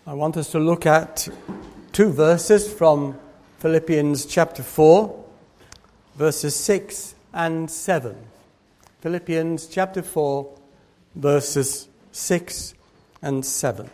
I want us to look at two verses from Philippians chapter 4, verses 6 and 7. Philippians chapter 4, verses 6 and 7.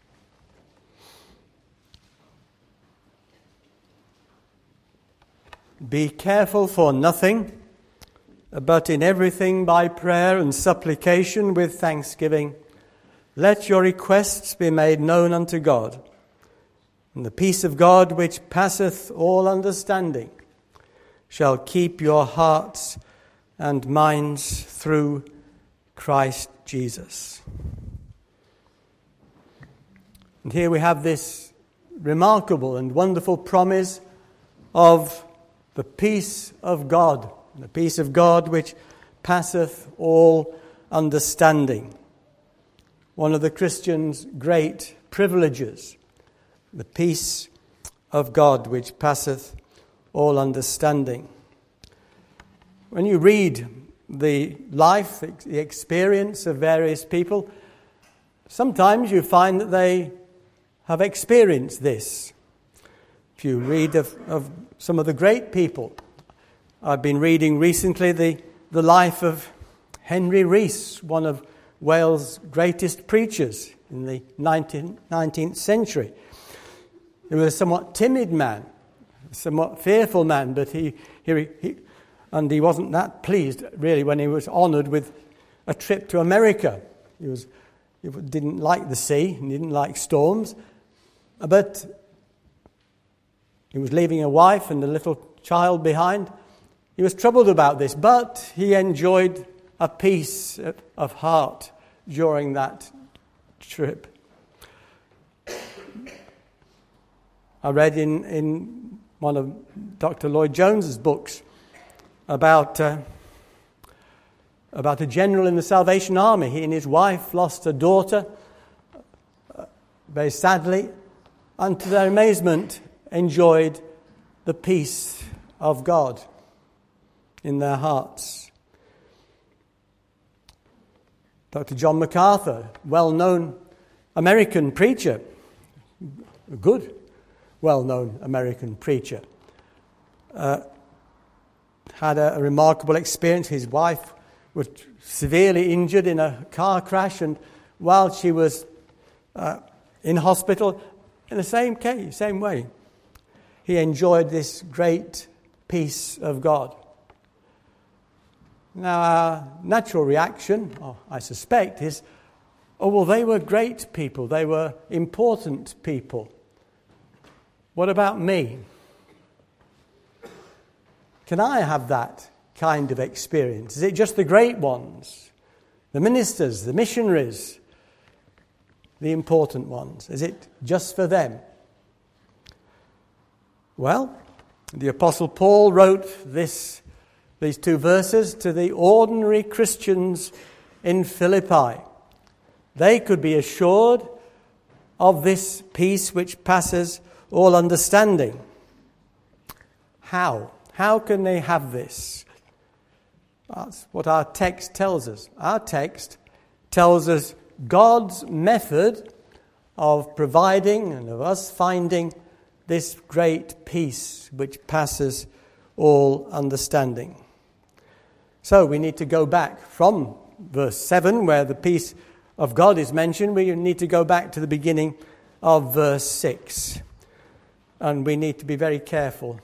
Be careful for nothing, but in everything by prayer and supplication with thanksgiving, let your requests be made known unto God. And the peace of God, which passeth all understanding, shall keep your hearts and minds through Christ Jesus. And here we have this remarkable and wonderful promise of the peace of God, the peace of God which passeth all understanding. One of the Christian's great privileges, the peace of God which passeth all understanding. When you read the life, the experience of various people, sometimes you find that they have experienced this. If you read of some of the great people, I've been reading recently the life of Henry Rees, one of Wales' greatest preachers in the 19th century. He was a somewhat timid man, a somewhat fearful man, but he wasn't that pleased really when he was honoured with a trip to America. He didn't like the sea, he didn't like storms, but he was leaving a wife and a little child behind. He was troubled about this, but he enjoyed a peace of heart during that trip. I read in one of Dr. Lloyd Jones's books about a general in the Salvation Army. He and his wife lost a daughter very sadly, and to their amazement enjoyed the peace of God in their hearts. Dr. John MacArthur, well-known American preacher, a good, well-known American preacher, had a remarkable experience. His wife was severely injured in a car crash, and while she was in hospital, in the same way, he enjoyed this great peace of God. Now, our natural reaction, I suspect, is, they were great people. They were important people. What about me? Can I have that kind of experience? Is it just the great ones, the ministers, the missionaries, the important ones? Is it just for them? Well, the Apostle Paul wrote these two verses to the ordinary Christians in Philippi. They could be assured of this peace which passes all understanding. How? How can they have this? That's what our text tells us. Our text tells us God's method of providing and of us finding this great peace which passes all understanding. So we need to go back from verse 7, where the peace of God is mentioned. We need to go back to the beginning of verse 6. And we need to be very careful.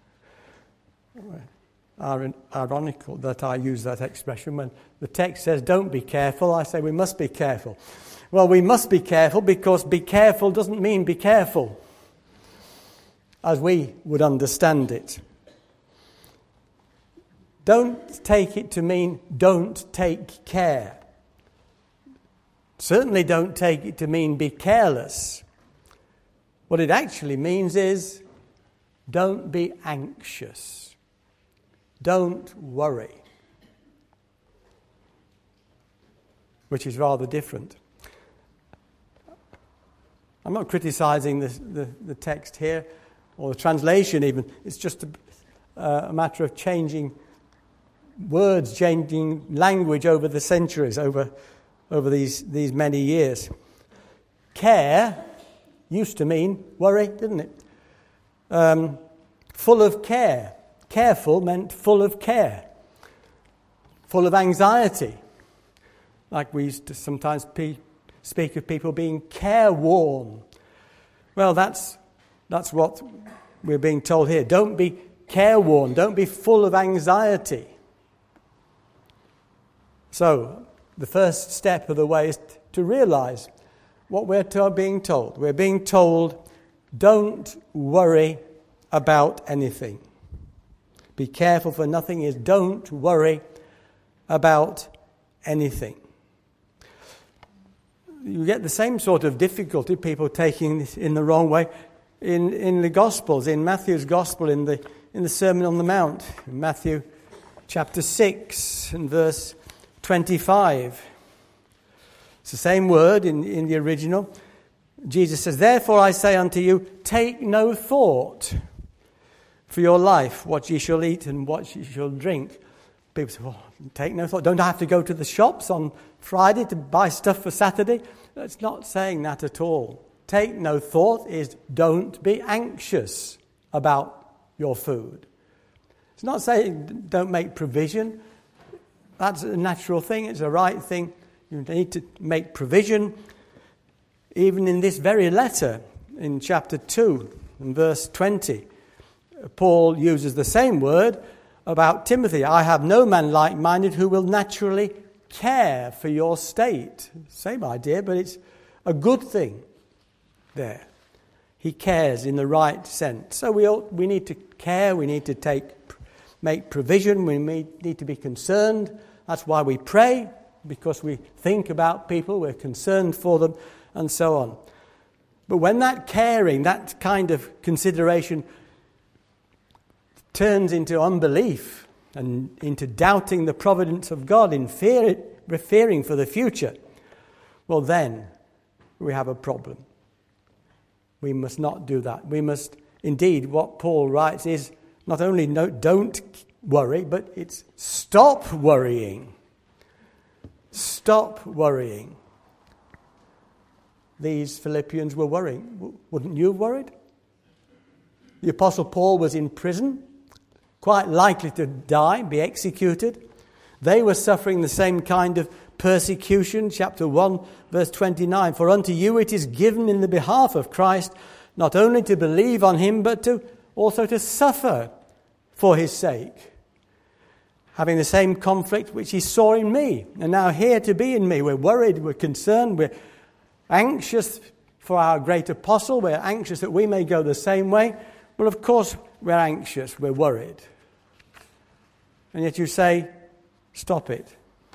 Ironical that I use that expression. When the text says, don't be careful, I say we must be careful. Well, we must be careful because be careful doesn't mean be careful, as we would understand it. Don't take it to mean don't take care. Certainly don't take it to mean be careless. What it actually means is don't be anxious. Don't worry. Which is rather different. I'm not criticizing the text here, or the translation even. It's just a matter of changing words, changing language over the centuries, over these many years. Care used to mean worry, didn't it? Full of care. Careful meant full of care. Full of anxiety. Like we used to sometimes speak of people being careworn. Well, that's what we're being told here. Don't be careworn. Don't be full of anxiety. So, the first step of the way is to realize what we're being told. We're being told, don't worry about anything. Be careful for nothing is don't worry about anything. You get the same sort of difficulty, people taking this in the wrong way, in the Gospels, in Matthew's Gospel, in the Sermon on the Mount, in Matthew chapter 6 and verse 25. It's the same word in the original. Jesus says, therefore I say unto you, take no thought for your life, what ye shall eat and what ye shall drink. People say, well, take no thought. Don't I have to go to the shops on Friday to buy stuff for Saturday? It's not saying that at all. Take no thought is don't be anxious about your food. It's not saying don't make provision. That's a natural thing. It's a right thing. You need to make provision. Even in this very letter, in chapter 2 and verse 20, Paul uses the same word about Timothy. I have no man like-minded who will naturally care for your state. Same idea, but it's a good thing there. He cares in the right sense. So we need to care, we need to make provision, we need to be concerned. That's why we pray, because we think about people, we're concerned for them, and so on. But when that caring, that kind of consideration turns into unbelief and into doubting the providence of God, in fearing for the future, well then we have a problem. We must not do that. We must, indeed, what Paul writes is not only don't worry, but it's stop worrying. Stop worrying. These Philippians were worrying. Wouldn't you have worried? The Apostle Paul was in prison, quite likely to die, be executed. They were suffering the same kind of persecution. Chapter 1, verse 29. For unto you it is given in the behalf of Christ, not only to believe on him, but also to suffer for his sake. Having the same conflict which he saw in me, and now here to be in me. We're worried, we're concerned, we're anxious for our great apostle. We're anxious that we may go the same way. Well, of course, we're anxious, we're worried. And yet you say, stop it.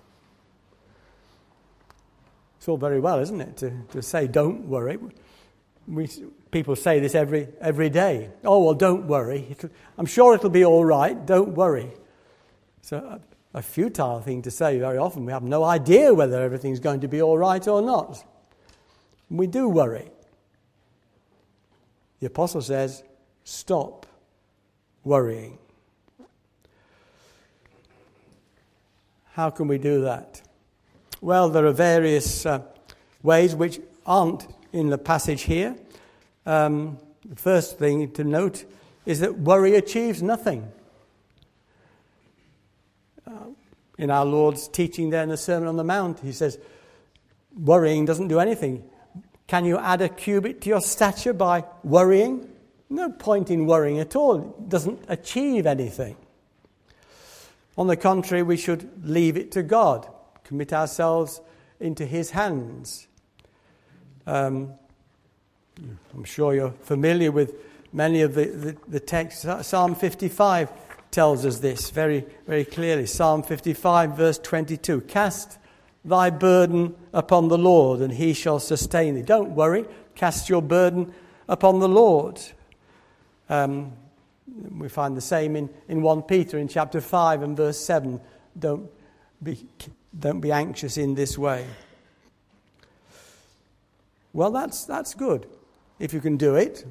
It's all very well, isn't it, to say don't worry. People say this every day. Oh, well, don't worry. I'm sure it'll be all right. Don't worry. It's a futile thing to say very often. We have no idea whether everything's going to be all right or not. We do worry. The apostle says, stop worrying. How can we do that? Well, there are various ways which aren't in the passage here. The first thing to note is that worry achieves nothing. In our Lord's teaching there in the Sermon on the Mount, he says, worrying doesn't do anything. Can you add a cubit to your stature by worrying? No point in worrying at all. It doesn't achieve anything. On the contrary, we should leave it to God. Commit ourselves into his hands. I'm sure you're familiar with many of the texts. Psalm 55 tells us this very, very clearly. Psalm 55, verse 22. Cast thy burden upon the Lord, and he shall sustain thee. Don't worry. Cast your burden upon the Lord. We find the same in 1 Peter in chapter 5 and verse 7. Don't be anxious in this way. Well, that's good, if you can do it.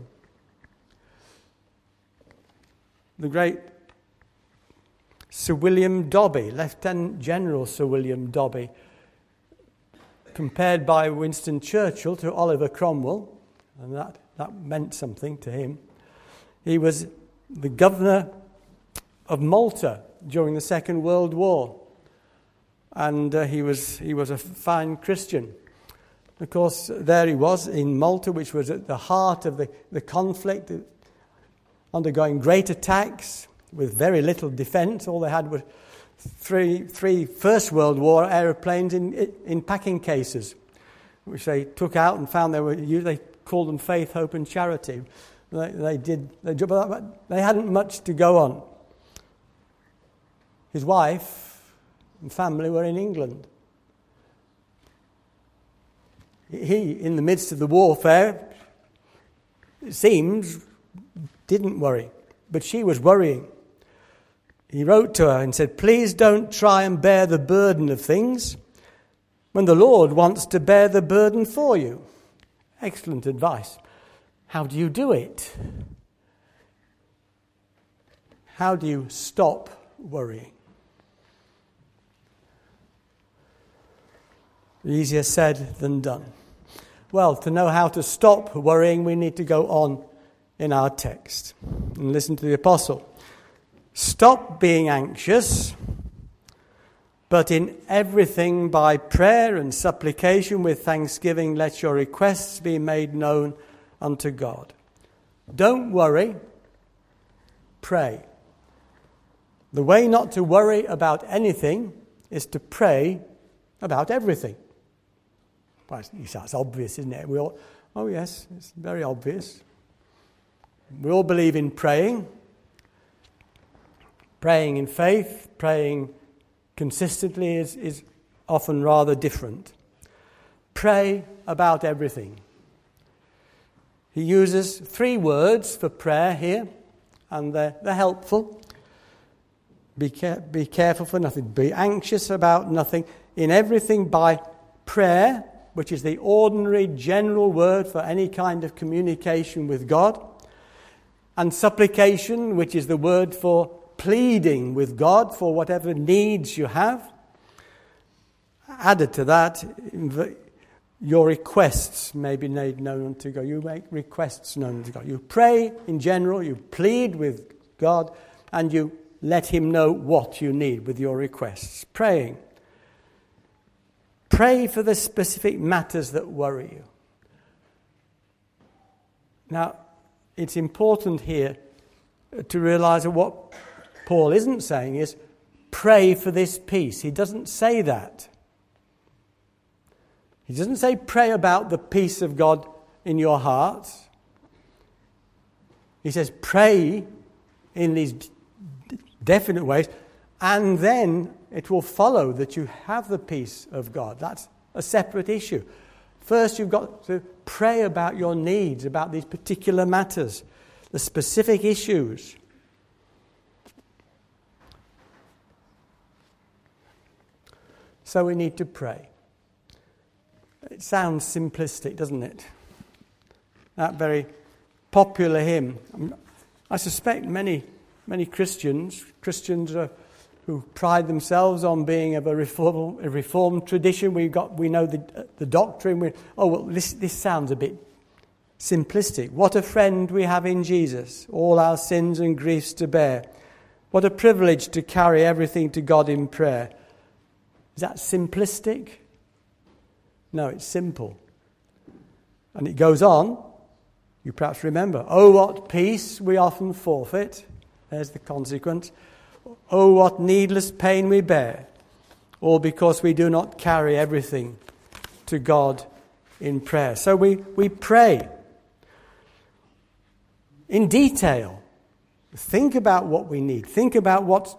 The great Sir William Dobbie, Lieutenant General Sir William Dobbie, compared by Winston Churchill to Oliver Cromwell, and that that meant something to him. He was the governor of Malta during the Second World War. And he was a fine Christian. Of course, there he was in Malta, which was at the heart of the conflict, undergoing great attacks with very little defence. All they had were three First World War aeroplanes in packing cases, which they took out and found they called them Faith, Hope and Charity. They did their job, but they hadn't much to go on. His wife and family were in England. He, in the midst of the warfare, it seems, didn't worry, but she was worrying. He wrote to her and said, "Please don't try and bear the burden of things when the Lord wants to bear the burden for you." Excellent advice. How do you do it? How do you stop worrying? Easier said than done. Well, to know how to stop worrying, we need to go on in our text and listen to the apostle. "Stop being anxious, but in everything by prayer and supplication with thanksgiving let your requests be made known unto God." Don't worry, pray. The way not to worry about anything is to pray about everything. Well, that's obvious, isn't it? Oh yes, it's very obvious. We all believe in praying. Praying in faith, praying consistently is often rather different. Pray about everything. He uses 3 words for prayer here, and they're helpful. Be careful for nothing. Be anxious about nothing. In everything by prayer, which is the ordinary general word for any kind of communication with God, and supplication, which is the word for pleading with God for whatever needs you have. Added to that, your requests may be made known unto God. You make requests known unto God. You pray in general, you plead with God, and you let him know what you need with your requests. Praying. Pray for the specific matters that worry you. Now, it's important here to realize that what Paul isn't saying is, pray for this peace. He doesn't say that. He doesn't say pray about the peace of God in your heart. He says pray in these definite ways, and then it will follow that you have the peace of God. That's a separate issue. First, you've got to pray about your needs, about these particular matters, the specific issues. So we need to pray. It sounds simplistic, doesn't it? That very popular hymn. I suspect many Christians who pride themselves on being of a reformed tradition. We know the doctrine. This sounds a bit simplistic. What a friend we have in Jesus, all our sins and griefs to bear. What a privilege to carry everything to God in prayer. Is that simplistic? No, it's simple. And it goes on. You perhaps remember, oh, what peace we often forfeit. There's the consequence. Oh, what needless pain we bear. All because we do not carry everything to God in prayer. So we pray in detail. Think about what we need. Think about what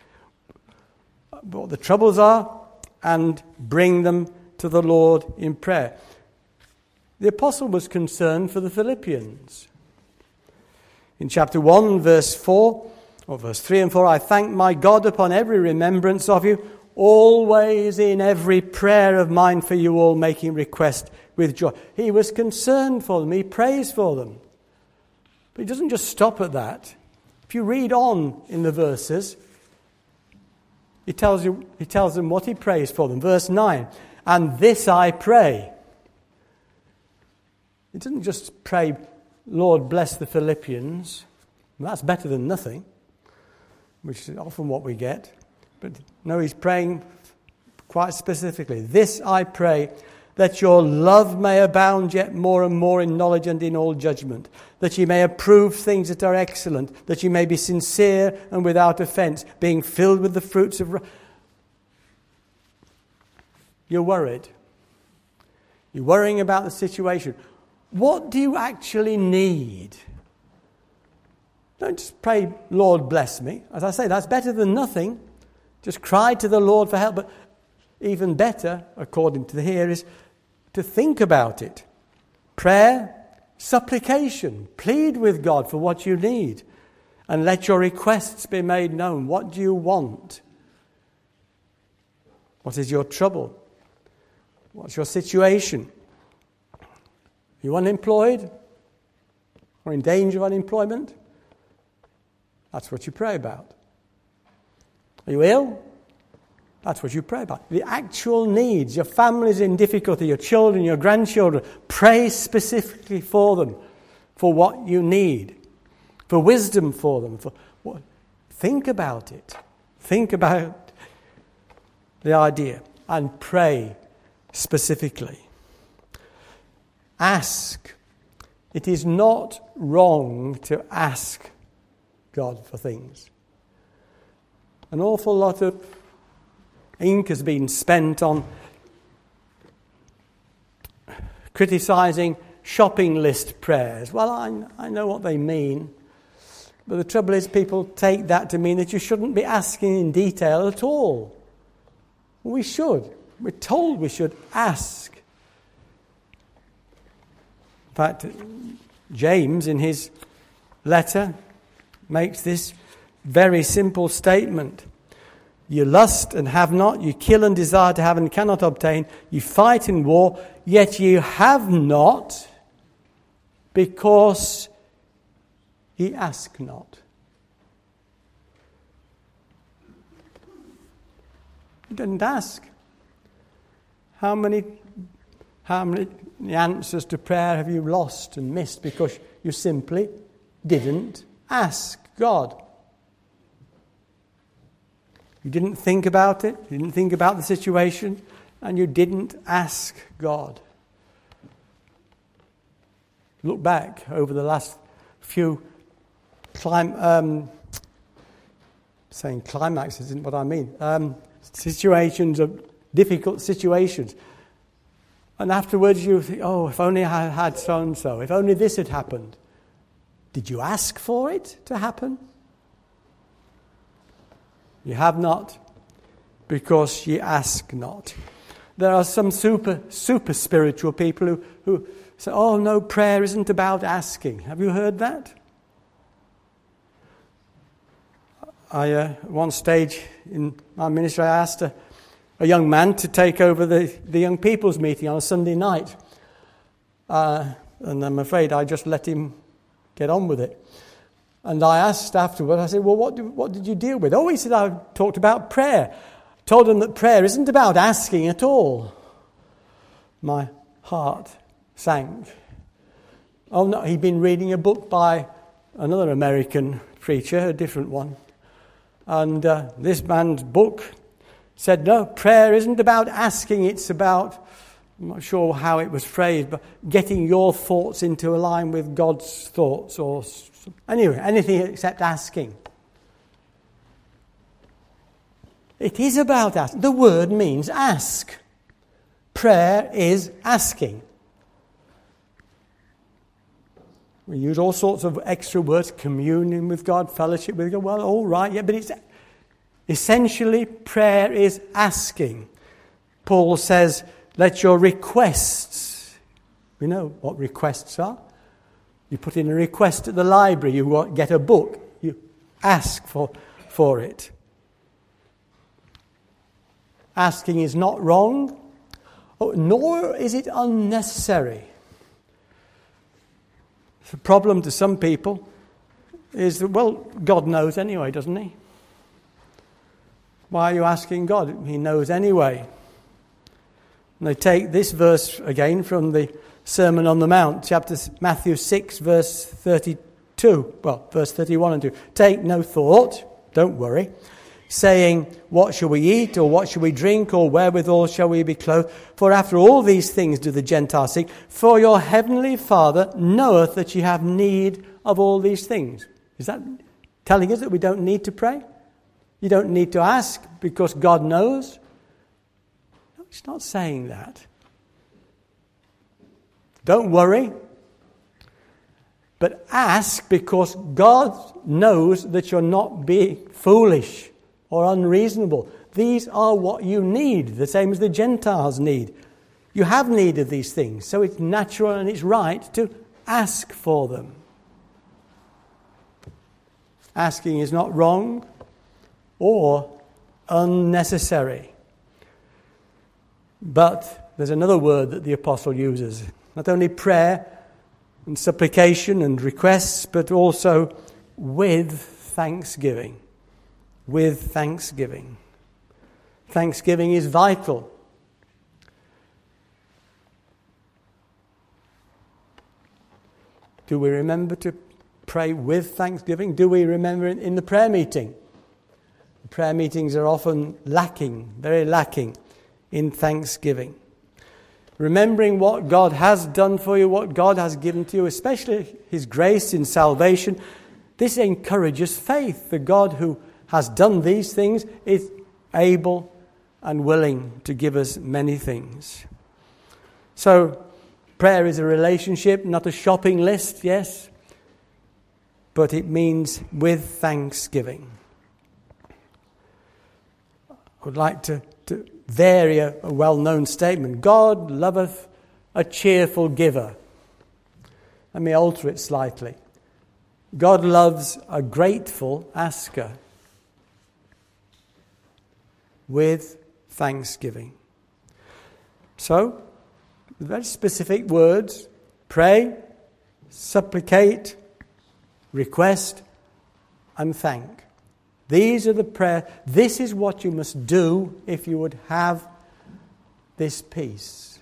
the troubles are and bring them to the Lord in prayer. The apostle was concerned for the Philippians. In chapter 1, verse 4, or verse 3 and 4, I thank my God upon every remembrance of you, always in every prayer of mine for you all, making request with joy. He was concerned for them. He prays for them. But he doesn't just stop at that. If you read on in the verses, he tells them what he prays for them. Verse 9, and this I pray. He doesn't just pray Lord, bless the Philippians. That's better than nothing, which is often what we get. But no, he's praying quite specifically. This I pray, that your love may abound yet more and more in knowledge and in all judgment, that ye may approve things that are excellent, that ye may be sincere and without offence, being filled with the fruits of... You're worried. You're worrying about the situation. What do you actually need? Don't just pray, Lord, bless me. As I say, that's better than nothing. Just cry to the Lord for help. But even better, according to here, is to think about it. Prayer, supplication. Plead with God for what you need. And let your requests be made known. What do you want? What is your trouble? What's your situation? Are you unemployed? Or in danger of unemployment? That's what you pray about. Are you ill? That's what you pray about. The actual needs, your family's in difficulty, your children, your grandchildren. Pray specifically for them, for what you need, for wisdom for them. Think about it. Think about the idea and pray specifically. Ask. It is not wrong to ask God for things. An awful lot of ink has been spent on criticising shopping list prayers. Well, I know what they mean, but the trouble is people take that to mean that you shouldn't be asking in detail at all. We should. We're told we should ask. In fact, James, in his letter, makes this very simple statement. You lust and have not, you kill and desire to have and cannot obtain, you fight in war, yet you have not, because ye ask not. You didn't ask. How many answers to prayer have you lost and missed because you simply didn't ask God? You didn't think about it, you didn't think about the situation, and you didn't ask God. Look back over the last few saying climaxes isn't what I mean. Situations of difficult situations. And afterwards you think, oh, if only I had so-and-so, if only this had happened. Did you ask for it to happen? You have not, because ye ask not. There are some super spiritual people who say, oh no, prayer isn't about asking. Have you heard that? At one stage in my ministry, I asked a young man to take over the young people's meeting on a Sunday night. And I'm afraid I just let him get on with it. And I asked afterward, I said, well, what did you deal with? Oh, he said, I talked about prayer. Told him that prayer isn't about asking at all. My heart sank. Oh, no, he'd been reading a book by another American preacher, a different one. And this man's book said, no, prayer isn't about asking, it's about, I'm not sure how it was phrased, but getting your thoughts into a line with God's thoughts, or anyway, anything except asking. It is about asking. The word means ask. Prayer is asking. We use all sorts of extra words, communion with God, fellowship with God. Well, all right, yeah, but it's essentially prayer is asking. Paul says, let your requests, we know what requests are. You put in a request at the library, you get a book, you ask for it. Asking is not wrong, nor is it unnecessary. The problem to some people is that, well, God knows anyway, doesn't he? Why are you asking God? He knows anyway. And they take this verse again from the Sermon on the Mount, Matthew 6, verse 32. Well, verse 31 and 2. Take no thought, don't worry, saying, what shall we eat, or what shall we drink, or wherewithal shall we be clothed? For after all these things do the Gentiles seek. For your heavenly Father knoweth that ye have need of all these things. Is that telling us that we don't need to pray? You don't need to ask because God knows? No, it's not saying that. Don't worry, but ask because God knows that you're not being foolish or unreasonable. These are what you need, the same as the Gentiles need. You have need of these things, so it's natural and it's right to ask for them. Asking is not wrong or unnecessary. But there's another word that the apostle uses. Not only prayer and supplication and requests, but also with thanksgiving. With thanksgiving. Thanksgiving is vital. Do we remember to pray with thanksgiving? Do we remember it in the prayer meeting? The prayer meetings are often lacking, very lacking in thanksgiving. Remembering what God has done for you, what God has given to you, especially His grace in salvation, this encourages faith. The God who has done these things is able and willing to give us many things. So, prayer is a relationship, not a shopping list, yes, but it means with thanksgiving. I would like to vary a well-known statement. God loveth a cheerful giver. Let me alter it slightly. God loves a grateful asker with thanksgiving. So, very specific words: pray, supplicate, request, and thank. These are the prayer. This is what you must do if you would have this peace.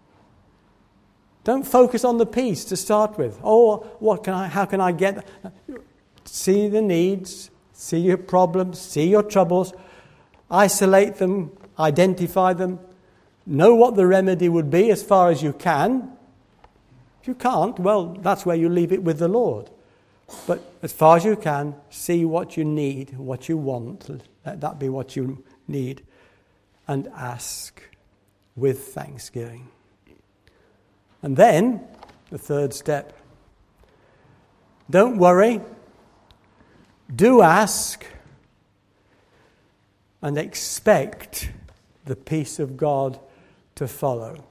Don't focus on the peace to start with. Oh, how can I get that? See the needs, see your problems, see your troubles, isolate them, identify them, know what the remedy would be as far as you can. If you can't, well, that's where you leave it with the Lord. But as far as you can, see what you need, what you want. Let that be what you need. And ask with thanksgiving. And then, the third step. Don't worry. Do ask. And expect the peace of God to follow.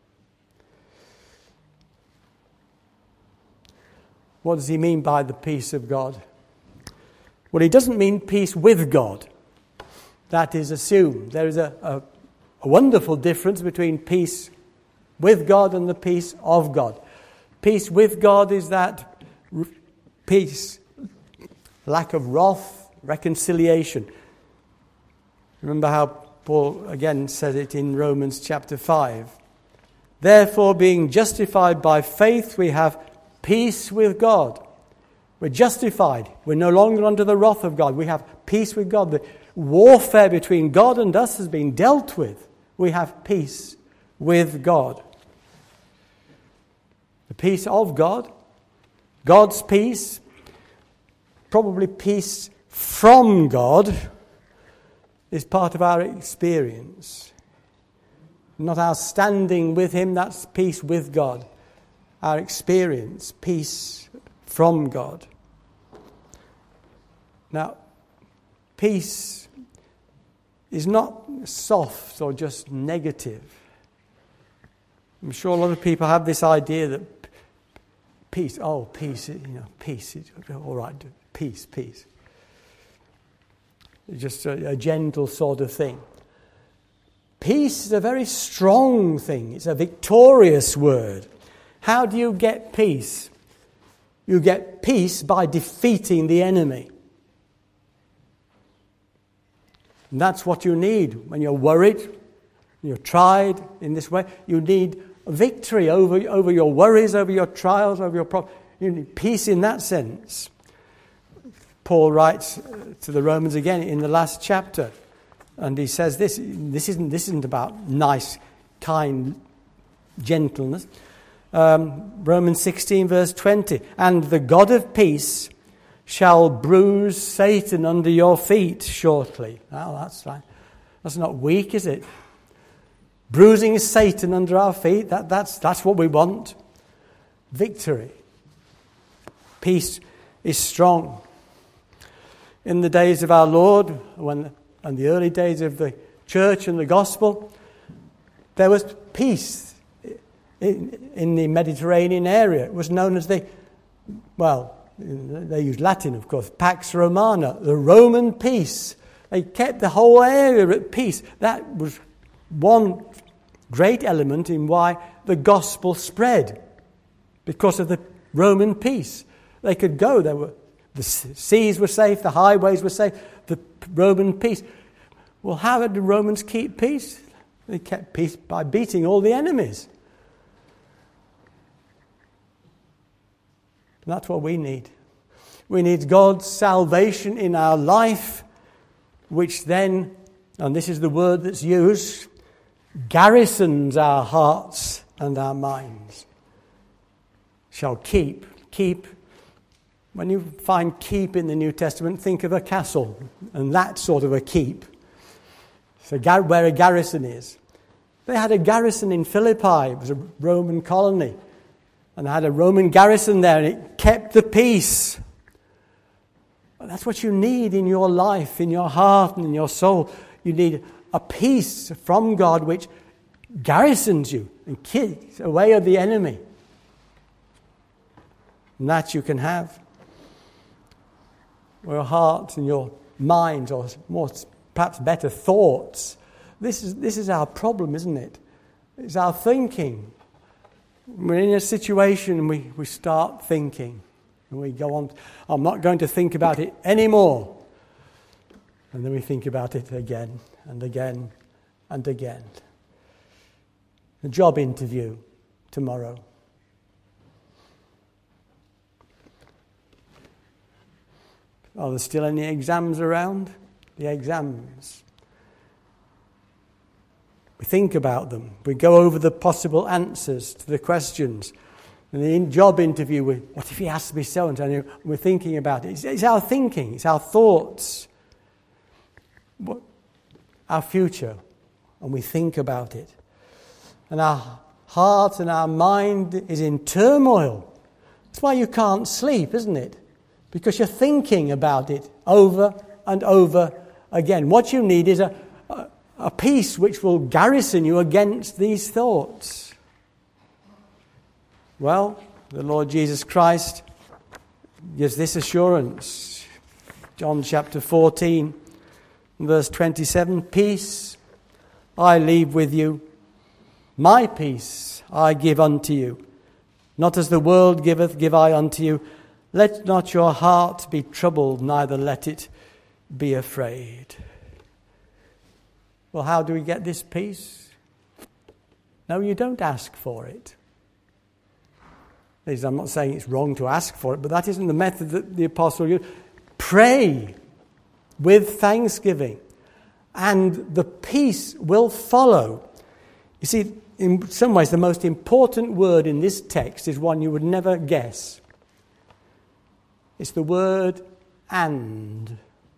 What does he mean by the peace of God? Well, he doesn't mean peace with God. That is assumed. There is a wonderful difference between peace with God and the peace of God. Peace with God is that peace, lack of wrath, reconciliation. Remember how Paul again said it in Romans chapter 5. Therefore, being justified by faith, we have peace with God. We're justified. We're no longer under the wrath of God. We have peace with God. The warfare between God and us has been dealt with. We have peace with God. The peace of God, God's peace, probably peace from God, is part of our experience. Not our standing with Him, that's peace with God. Our experience, peace from God. Now, peace is not soft or just negative. I'm sure a lot of people have this idea that peace, peace, peace, all right, peace. It's just a gentle sort of thing. Peace is a very strong thing. It's a victorious word. How do you get peace? You get peace by defeating the enemy. And that's what you need when you're worried, you're tried in this way. You need victory over your worries, over your trials, over your problems. You need peace in that sense. Paul writes to the Romans again in the last chapter, and he says this isn't about nice, kind gentleness. Romans 16 verse 20, and the God of peace shall bruise Satan under your feet shortly. Oh, that's right. That's not weak, is it? Bruising Satan under our feet, that's what we want. Victory. Peace is strong. In the days of our Lord, and the early days of the church and the gospel, there was peace in the Mediterranean area. It was known as they used Latin, of course, Pax Romana, the Roman peace. They kept the whole area at peace. That was one great element in why the gospel spread, because of the Roman peace. They could go. The seas were safe, the highways were safe, the Roman peace. Well, how did the Romans keep peace? They kept peace by beating all the enemies. And that's what we need. We need God's salvation in our life, which then, and this is the word that's used, garrisons our hearts and our minds. Shall keep. When you find keep in the New Testament, think of a castle, and that sort of a keep. So where a garrison is. They had a garrison in Philippi. It was a Roman colony. And they had a Roman garrison there, and it kept the peace. That's what you need in your life, in your heart and in your soul. You need a peace from God which garrisons you and keeps away of the enemy. And that you can have. Your heart and your mind, or more, perhaps better, thoughts. This is our problem, isn't it? It's our thinking. We're in a situation and we start thinking. And we go on, I'm not going to think about it anymore. And then we think about it again and again and again. A job interview tomorrow. Are there still any exams around? The exams. We think about them. We go over the possible answers to the questions. And in the job interview, what if he asks me so and so? We're thinking about it. It's our thinking. It's our thoughts. Our future. And we think about it. And our heart and our mind is in turmoil. That's why you can't sleep, isn't it? Because you're thinking about it over and over again. What you need is a peace which will garrison you against these thoughts. Well, the Lord Jesus Christ gives this assurance. John chapter 14, verse 27, peace I leave with you, my peace I give unto you. Not as the world giveth, give I unto you. Let not your heart be troubled, neither let it be afraid. Well, how do we get this peace? No, you don't ask for it. I'm not saying it's wrong to ask for it, but that isn't the method that the apostle used. Pray with thanksgiving, and the peace will follow. You see, in some ways, the most important word in this text is one you would never guess. It's the word and.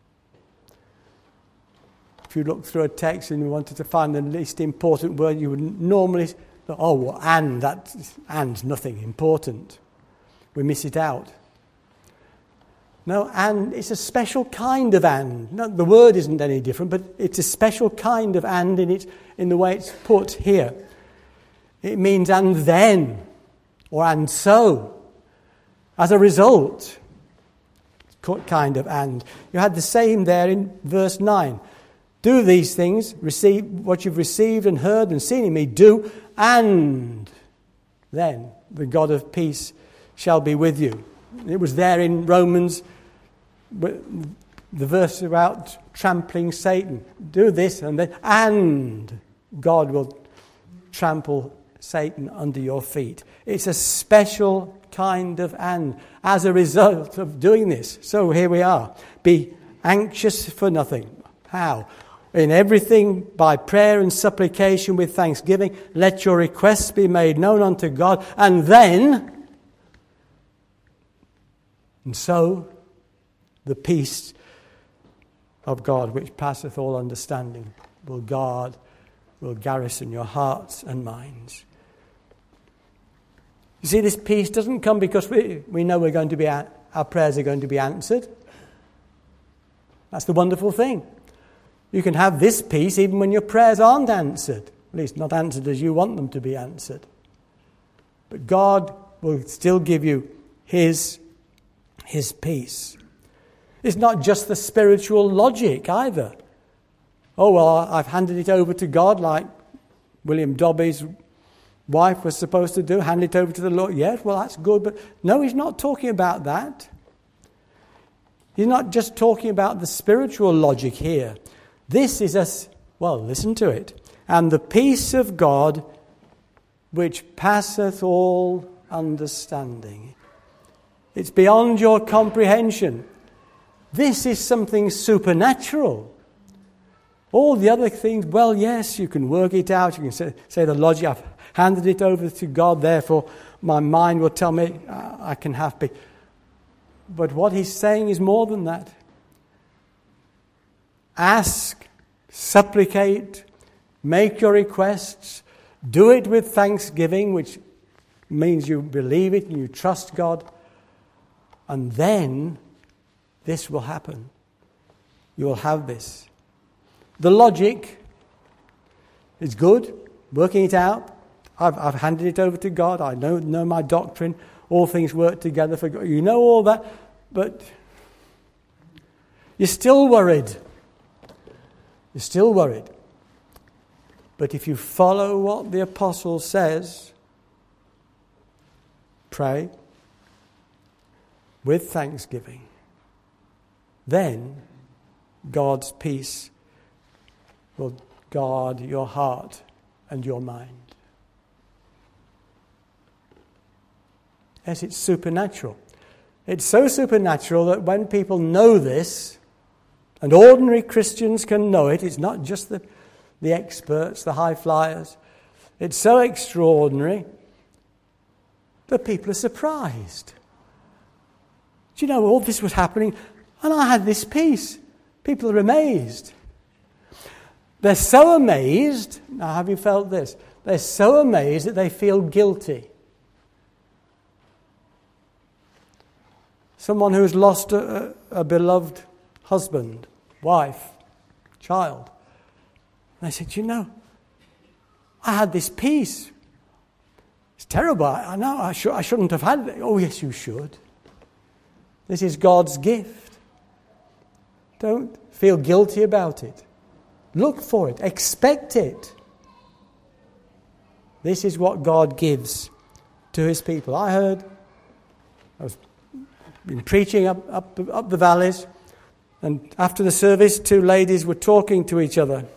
If you look through a text and you wanted to find the least important word, you would normally say, and's nothing important. We miss it out. No, and it's a special kind of and. No, the word isn't any different, but it's a special kind of and in the way it's put here. It means and then, or and so, as a result. Kind of and. You had the same there in verse 9. Do these things, receive what you've received and heard and seen in me, do, and then the God of peace shall be with you. It was there in Romans, the verse about trampling Satan. Do this and then, and God will trample Satan under your feet. It's a special kind of and as a result of doing this. So here we are. Be anxious for nothing. How? In everything by prayer and supplication with thanksgiving, let your requests be made known unto God. And so the peace of God, which passeth all understanding, will garrison your hearts and minds. You see, this peace doesn't come because we know our prayers are going to be answered. That's the wonderful thing. You can have this peace even when your prayers aren't answered. At least not answered as you want them to be answered. But God will still give you His peace. It's not just the spiritual logic either. Oh, well, I've handed it over to God like William Dobby's wife was supposed to do. Hand it over to the Lord. Yes, well, that's good. But no, he's not talking about that. He's not just talking about the spiritual logic here. This is listen to it. And the peace of God, which passeth all understanding. It's beyond your comprehension. This is something supernatural. All the other things, well, yes, you can work it out. You can say the logic, I've handed it over to God, therefore my mind will tell me I can have peace. But what he's saying is more than that. Ask, supplicate, make your requests, do it with thanksgiving, which means you believe it and you trust God, and then this will happen. You will have this. The logic is good, working it out. I've handed it over to God. I know my doctrine. All things work together for God. You know all that, but you're still worried. You're still worried. But if you follow what the apostle says, pray with thanksgiving, then God's peace will guard your heart and your mind. Yes, it's supernatural. It's so supernatural that when people know this, and ordinary Christians can know it, it's not just the experts, the high flyers. It's so extraordinary that people are surprised. Do you know, all this was happening, and I had this peace. People are amazed. They're so amazed. Now, have you felt this? They're so amazed that they feel guilty. Someone who's lost a beloved husband, wife, child. And they said, you know, I had this peace. It's terrible. I know I shouldn't have had it. Oh, yes, you should. This is God's gift. Don't feel guilty about it. Look for it. Expect it. This is what God gives to his people. I was been preaching up the valleys, and after the service, two ladies were talking to each other.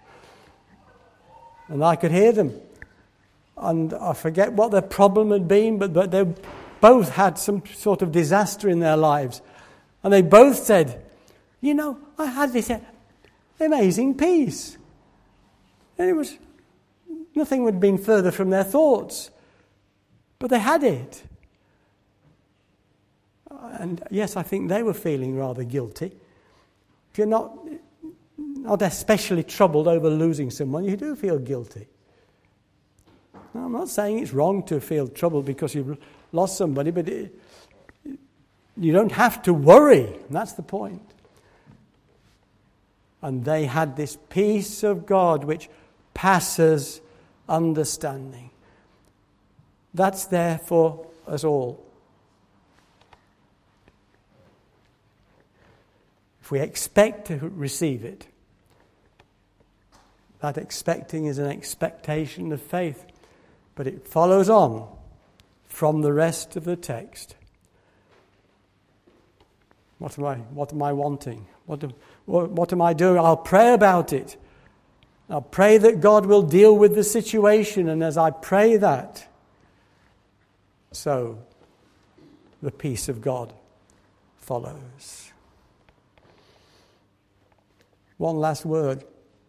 And I could hear them. And I forget what their problem had been, but they both had some sort of disaster in their lives. And they both said, you know, I had this amazing peace. And it was, nothing had been further from their thoughts. But they had it. And yes, I think they were feeling rather guilty. If you're not especially troubled over losing someone, you do feel guilty. Now, I'm not saying it's wrong to feel troubled because you've lost somebody, but you don't have to worry. And that's the point. And they had this peace of God which passes understanding. That's there for us all. If we expect to receive it, that expecting is an expectation of faith, but it follows on from the rest of the text. What am I wanting? What am I doing? I'll pray about it. I'll pray that God will deal with the situation, and as I pray that, so the peace of God follows. One last word.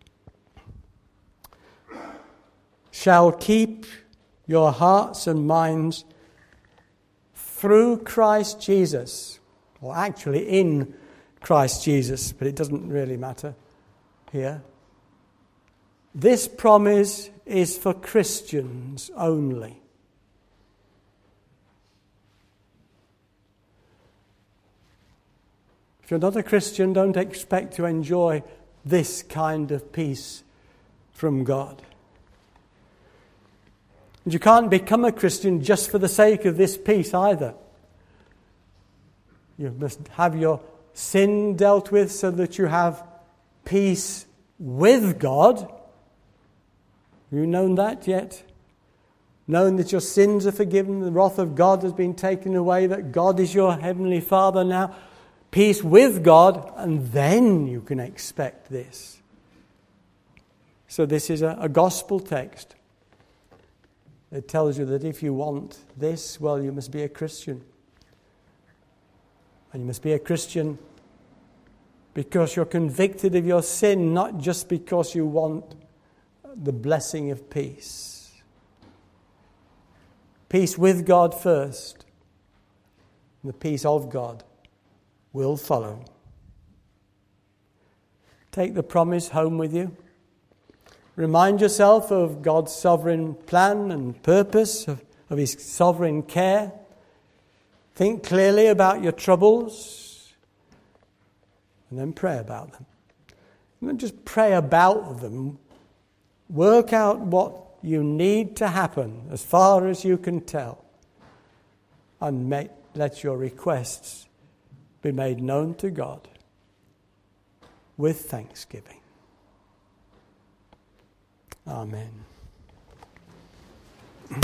Shall keep your hearts and minds through Christ Jesus, or actually in Christ Jesus, but it doesn't really matter here. This promise is for Christians only. If you're not a Christian, don't expect to enjoy this kind of peace from God. And you can't become a Christian just for the sake of this peace either. You must have your sin dealt with so that you have peace with God. Have you known that yet? Known that your sins are forgiven, the wrath of God has been taken away, that God is your heavenly Father now. Peace with God, and then you can expect this. So this is a gospel text. It tells you that if you want this, well, you must be a Christian. And you must be a Christian because you're convicted of your sin, not just because you want the blessing of peace. Peace with God first. And the peace of God will follow. Take the promise home with you. Remind yourself of God's sovereign plan and purpose, of His sovereign care. Think clearly about your troubles, and then pray about them. Don't just pray about them. Work out what you need to happen as far as you can tell, and let your requests be made known to God with thanksgiving. Amen.